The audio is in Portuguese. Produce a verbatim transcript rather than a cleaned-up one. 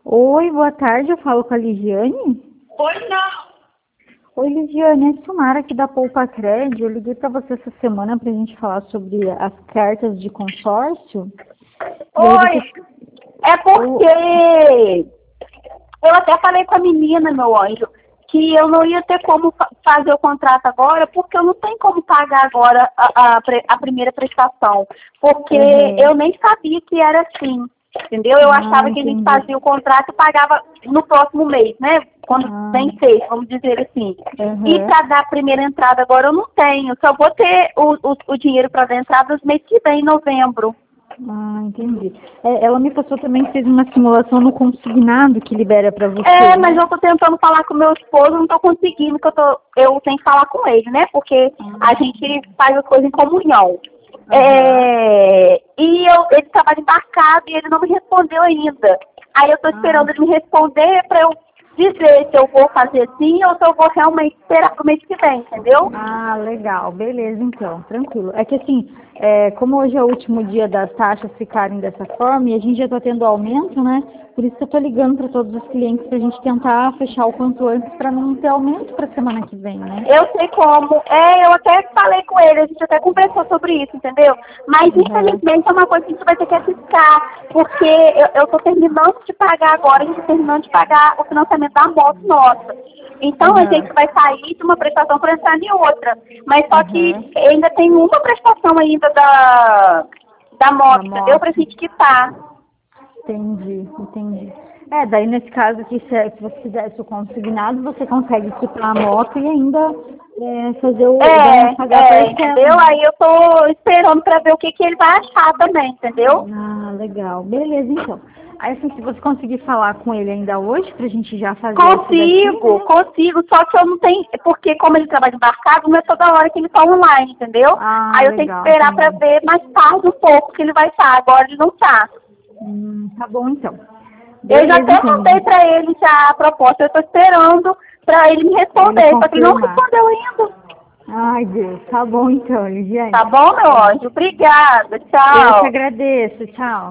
Oi, boa tarde, eu falo com a Ligiane. Pois não. Oi, Ligiane, é Silmara aqui da Poupa Crédito. Eu liguei para você essa semana para a gente falar sobre as cartas de consórcio. E aí Oi, você... é porque eu até falei com a menina, meu anjo, que eu não ia ter como fa- fazer o contrato agora, porque eu não tenho como pagar agora a, a, pre- a primeira prestação, porque Uhum. eu nem sabia que era assim, entendeu? Eu Ah, achava que a gente entendi. fazia o contrato e pagava no próximo mês, né? Quando Ah, vencesse, vamos dizer assim. E uhum. para dar a primeira entrada agora eu não tenho, só vou ter o, o, o dinheiro para dar entrada nos meses que vem, em novembro. Ah, entendi. É, ela me passou também que fez uma simulação no consignado que libera para É, você, mas né? eu tô tentando falar com meu esposo, não tô conseguindo, que eu tô, eu tenho que falar com ele, né? Porque a Ah, gente faz as coisas em comunhão. aham. É, e eu, ele trabalha embarcado e ele não me respondeu ainda. Aí eu tô Ah, esperando ele me responder pra eu dizer se eu vou fazer assim ou se eu vou realmente esperar pro mês que vem, entendeu? Ah, legal, beleza então, tranquilo. É que assim, é, como hoje é o último dia das taxas ficarem dessa forma e a gente já está tendo aumento, né? Por isso que eu estou ligando para todos os clientes para a gente tentar fechar o quanto antes para não ter aumento para a semana que vem, né? Eu sei como. É, eu até falei com ele, a gente até conversou sobre isso, entendeu? Mas Uhum. infelizmente é uma coisa que a gente vai ter que arriscar, porque eu, eu tô terminando de pagar agora, a gente tá terminando de pagar o financiamento da moto nossa. Então a Aham. gente vai sair de uma prestação para entrar em outra. Mas só que Aham. ainda tem uma prestação ainda da, da Da moto, entendeu? Pra moto. gente quitar. Entendi, entendi. É, daí nesse caso aqui, se, se você fizesse o consignado, você consegue quitar a moto e ainda é, fazer o, dar, É, pagar a é, parcela, entendeu? né? Aí eu tô esperando pra ver o que, que ele vai achar também, entendeu? Ah, legal. Beleza, então. Aí, assim, se você conseguir falar com ele ainda hoje, pra gente já fazer esse daqui, Consigo, né? consigo, só que eu não tenho, porque como ele trabalha embarcado, não é toda hora que ele tá online, entendeu? Ah, Aí eu tenho que legal, esperar pra entendi. ver mais tarde um pouco que ele vai estar, agora ele não tá. Hum, tá bom, então. Eu já Beleza, até então, mandei Ligia. pra ele já a proposta, eu tô esperando pra ele me Pra ele responder, só que ele não confirmar. respondeu ainda. Ai, Deus. Tá bom, então, Tá Ligiane. bom, meu É, anjo? Obrigada, eu que tchau. agradeço. Tchau.